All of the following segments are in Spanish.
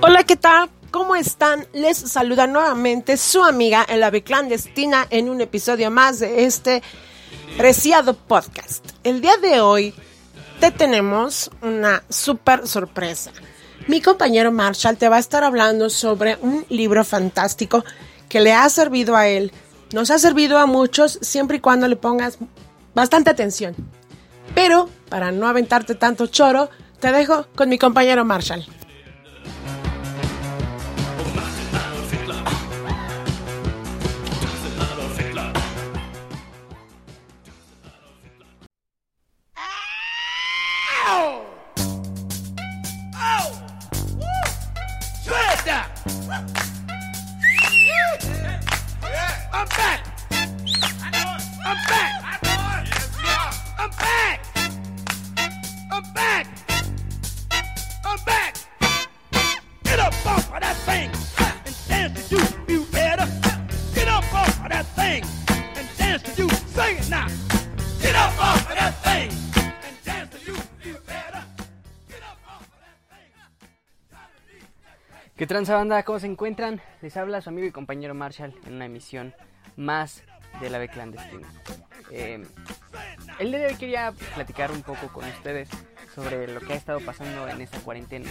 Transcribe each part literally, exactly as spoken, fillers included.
Hola, ¿qué tal? ¿Cómo están? Les saluda nuevamente su amiga El Ave Clandestina en un episodio más de este preciado podcast. El día de hoy te tenemos una súper sorpresa. Mi compañero Marshall te va a estar hablando sobre un libro fantástico que le ha servido a él. Nos ha servido a muchos siempre y cuando le pongas bastante atención. Pero para no aventarte tanto choro, te dejo con mi compañero Marshall. ¿Qué tranza, banda? ¿Cómo se encuentran? Les habla su amigo y compañero Marshall en una emisión más de El Ave Clandestina. Eh, el día de hoy quería platicar un poco con ustedes sobre lo que ha estado pasando en esta cuarentena.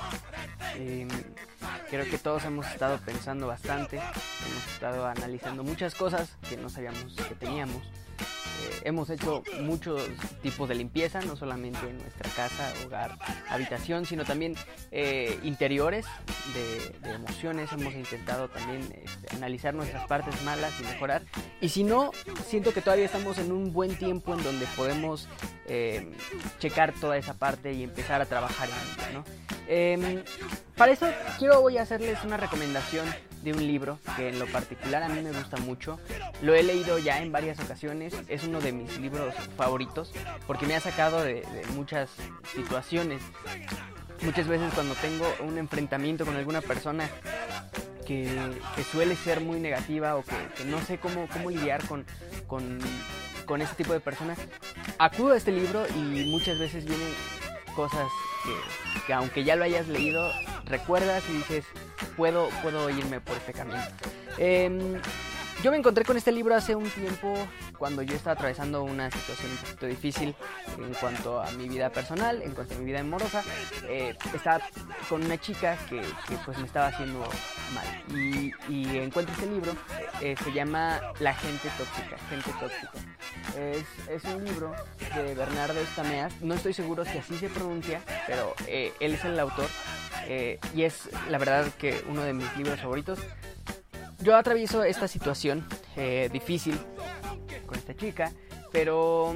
Eh, creo que todos hemos estado pensando bastante, hemos estado analizando muchas cosas que no sabíamos que teníamos. Eh, hemos hecho muchos tipos de limpieza, no solamente en nuestra casa, hogar, habitación, sino también eh, interiores de, de emociones. Hemos intentado también este, analizar nuestras partes malas y mejorar. Y si no, siento que todavía estamos en un buen tiempo en donde podemos eh, checar toda esa parte y empezar a trabajar en ella, ¿no? Eh, para eso quiero voy a hacerles una recomendación de un libro que en lo particular a mí me gusta mucho. Lo he leído ya en varias ocasiones, es uno de mis libros favoritos porque me ha sacado de, de muchas situaciones. Muchas veces cuando tengo un enfrentamiento con alguna persona que, que suele ser muy negativa o que, que no sé cómo, cómo lidiar con, con, con ese tipo de personas, acudo a este libro y muchas veces vienen cosas que, que aunque ya lo hayas leído, recuerdas y dices, puedo, puedo irme por este camino. Eh, yo me encontré con este libro hace un tiempo cuando yo estaba atravesando una situación un poquito difícil en cuanto a mi vida personal, en cuanto a mi vida amorosa. Eh, estaba con una chica que, que pues me estaba haciendo mal y, y encuentro este libro, eh, se llama La gente tóxica, gente tóxica. Es, es un libro de Bernardo Estameas, no estoy seguro si así se pronuncia, pero eh, él es el autor eh, y es la verdad que uno de mis libros favoritos. Yo atravieso esta situación eh, difícil con esta chica, pero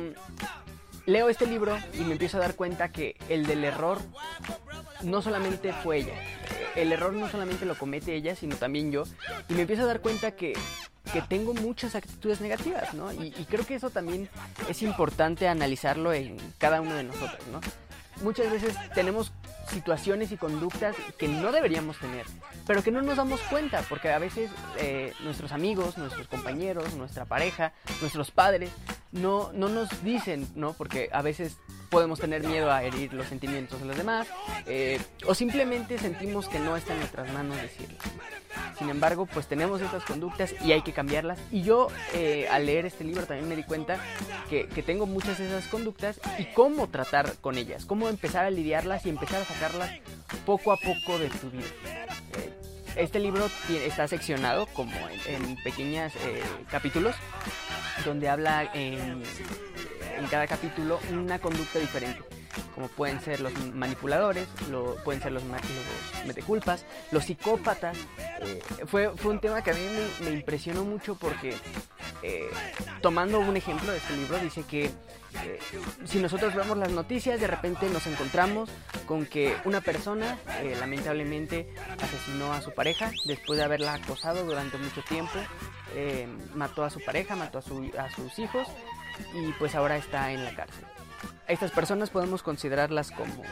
leo este libro y me empiezo a dar cuenta que el del error no solamente fue ella, el error no solamente lo comete ella, sino también yo, y me empiezo a dar cuenta que, que tengo muchas actitudes negativas, ¿no? Y, y creo que eso también es importante analizarlo en cada uno de nosotros, ¿no? Muchas veces tenemos situaciones y conductas que no deberíamos tener, pero que no nos damos cuenta, porque a veces eh, nuestros amigos, nuestros compañeros, nuestra pareja, nuestros padres no, no nos dicen, ¿no? Porque a veces podemos tener miedo a herir los sentimientos de los demás, eh, o simplemente sentimos que no está en nuestras manos decirlo. Sin embargo, pues tenemos estas conductas y hay que cambiarlas. Y yo eh, al leer este libro también me di cuenta que, que tengo muchas de esas conductas y cómo tratar con ellas, cómo empezar a lidiarlas y empezar a sacarlas poco a poco de tu vida. Eh, este libro tiene, está seccionado como en, en pequeños eh, capítulos, donde habla en, en cada capítulo una conducta diferente, como pueden ser los manipuladores, lo, pueden ser los, los meteculpas, los psicópatas. Eh, fue, fue un tema que a mí me, me impresionó mucho porque, eh, tomando un ejemplo de este libro, dice que eh, si nosotros vemos las noticias, de repente nos encontramos con que una persona eh, lamentablemente asesinó a su pareja después de haberla acosado durante mucho tiempo, eh, mató a su pareja, mató a, su, a sus hijos y pues ahora está en la cárcel. Estas personas podemos considerarlas como,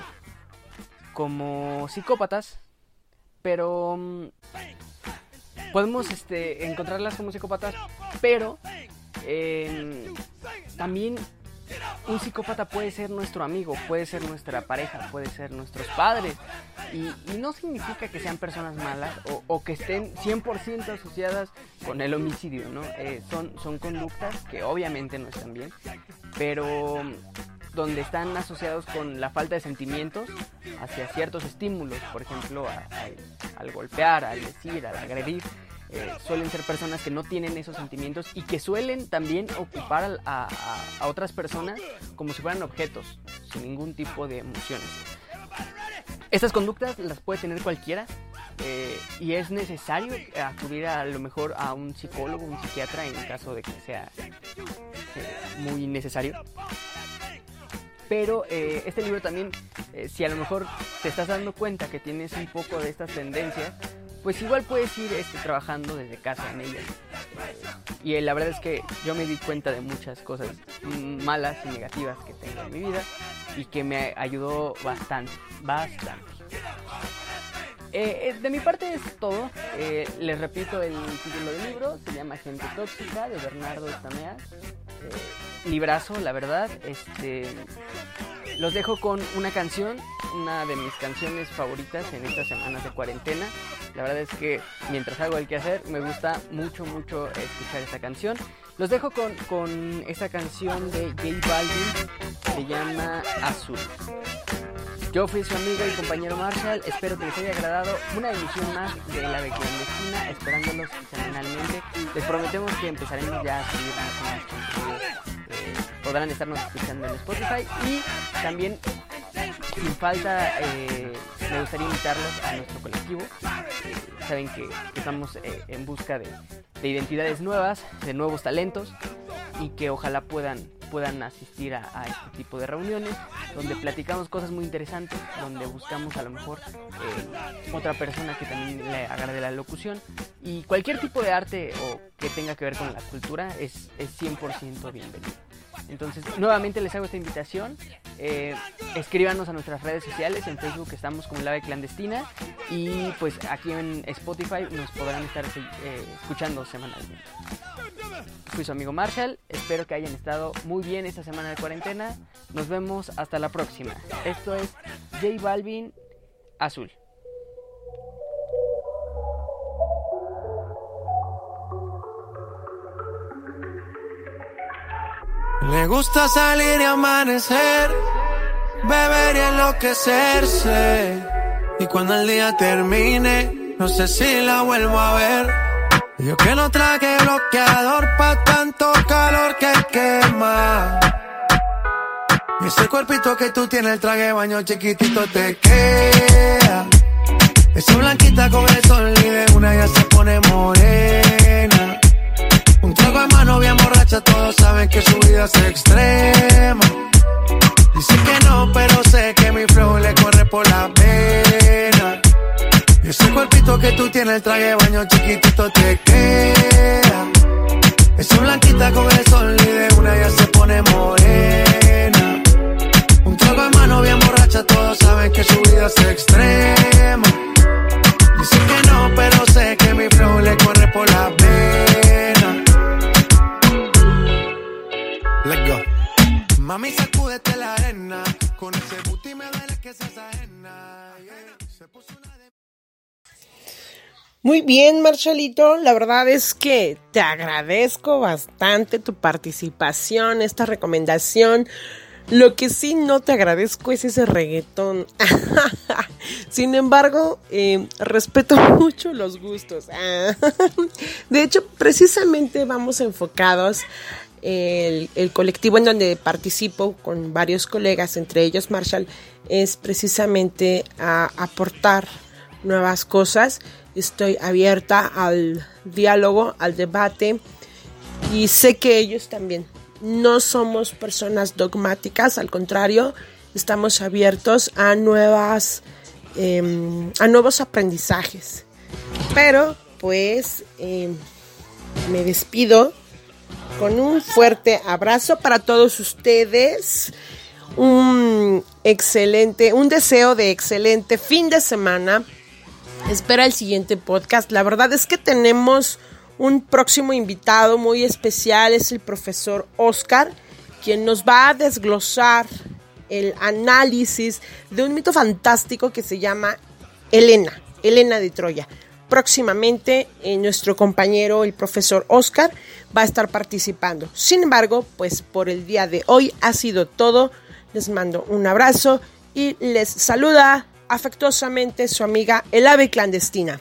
como psicópatas, pero um, podemos este, encontrarlas como psicópatas, pero eh, también un psicópata puede ser nuestro amigo, puede ser nuestra pareja, puede ser nuestros padres. Y, y no significa que sean personas malas o, o que estén cien por ciento asociadas con el homicidio, ¿no? Eh, son, son conductas que obviamente no están bien, pero donde están asociados con la falta de sentimientos hacia ciertos estímulos, por ejemplo, a, a, al golpear, al decir, al agredir. Eh, suelen ser personas que no tienen esos sentimientos y que suelen también ocupar a, a, a otras personas como si fueran objetos, sin ningún tipo de emociones. Estas conductas las puede tener cualquiera eh, y es necesario acudir a, a lo mejor a un psicólogo, un psiquiatra en caso de que sea eh, muy necesario. Pero eh, este libro también, eh, si a lo mejor te estás dando cuenta que tienes un poco de estas tendencias, pues igual puedes ir este, trabajando desde casa en ellas. Y eh, la verdad es que yo me di cuenta de muchas cosas malas y negativas que tengo en mi vida y que me ayudó bastante, bastante. Eh, de mi parte es todo. Eh, les repito el título del libro, se llama Gente Tóxica, de Bernardo Estameas. Eh, librazo, la verdad. Este, los dejo con una canción, una de mis canciones favoritas en estas semanas de cuarentena. La verdad es que mientras hago el quehacer me gusta mucho, mucho escuchar esta canción. Los dejo con, con esta canción de J Balvin, se llama Azul. Yo fui su amigo y compañero Marshall, espero que les haya agradado una emisión más de La Clandestina, esperándolos semanalmente. Les prometemos que empezaremos ya a subir más y más contenidos. Eh, podrán estarnos escuchando en Spotify y también, sin falta, eh, me gustaría invitarlos a nuestro colectivo. Eh, saben que, que estamos eh, en busca de, de identidades nuevas, de nuevos talentos y que ojalá puedan puedan asistir a, a este tipo de reuniones donde platicamos cosas muy interesantes, donde buscamos a lo mejor eh, otra persona que también le agrade la locución, y cualquier tipo de arte o que tenga que ver con la cultura es, es cien por ciento bienvenido. Entonces, nuevamente les hago esta invitación. Eh, escríbanos a nuestras redes sociales. En Facebook estamos como La Clandestina y pues aquí en Spotify nos podrán estar eh, escuchando semanalmente. Fui su amigo Marshall, espero que hayan estado muy bien esta semana de cuarentena. Nos vemos hasta la próxima. Esto es J Balvin, Azul. Le gusta salir y amanecer, beber y enloquecerse. Y cuando el día termine, no sé si la vuelvo a ver. Yo que no traje bloqueador pa' tanto calor que quema. Y ese cuerpito que tú tienes, el traje de baño chiquitito te queda. Esa blanquita con el sol y de una ya se pone morena. Un trago en mano bien borracha, todos saben que su vida es extrema. Dice que no, pero sé que mi flow le corre por la vena. Y ese cuerpito que tú tienes, el traje de baño chiquitito te queda. Esa blanquita con el sol y de una ya se pone morena. Un trago en mano bien borracha, todos saben que su vida es extrema. Dice que no, pero sé que mi flow le corre por la vena. Let's go. Mami, sacúdete la arena. Con ese booty me duele que seas ajena. Yeah. Se puso una de... Muy bien, Marshallito, la verdad es que te agradezco bastante tu participación, esta recomendación. Lo que sí no te agradezco es ese reggaetón. Sin embargo, eh, respeto mucho los gustos. De hecho, precisamente vamos enfocados, el, el colectivo en donde participo con varios colegas, entre ellos Marshall, es precisamente a aportar nuevas cosas. Estoy abierta al diálogo, al debate, y sé que ellos también. No somos personas dogmáticas, al contrario, estamos abiertos a nuevas, eh, a nuevos aprendizajes. Pero, pues, eh, me despido con un fuerte abrazo para todos ustedes. Un excelente, un deseo de excelente fin de semana. Espera el siguiente podcast. La verdad es que tenemos un próximo invitado muy especial, es el profesor Oscar, quien nos va a desglosar el análisis de un mito fantástico que se llama Helena, Helena de Troya. Próximamente eh, nuestro compañero, el profesor Oscar, va a estar participando. Sin embargo, pues por el día de hoy ha sido todo. Les mando un abrazo y les saluda afectuosamente su amiga El Ave Clandestina.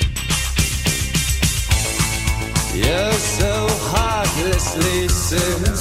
You're so heartlessly sincere.